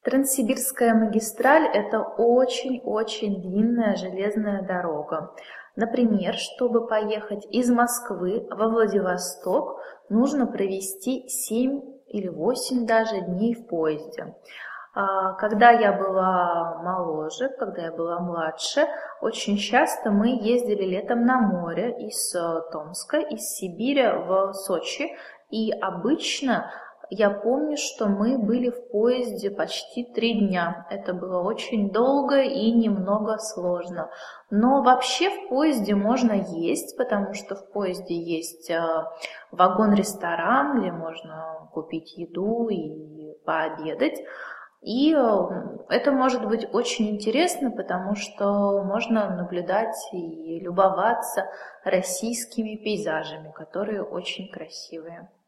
Транссибирская магистраль– это очень-очень длинная железная дорога. Например, чтобы поехать из Москвы во Владивосток, нужно провести 7 или 8 даже дней в поезде. Когда я была моложе, когда я была младше, очень часто мы ездили летом на море из Томска, из Сибири в Сочи. И обычно я помню, что мы были в поезде почти 3 дня. Это было очень долго и немного сложно. Но вообще в поезде можно есть, потому что в поезде есть вагон-ресторан, где можно купить еду и пообедать. И это может быть очень интересно, потому что можно наблюдать и любоваться российскими пейзажами, которые очень красивые.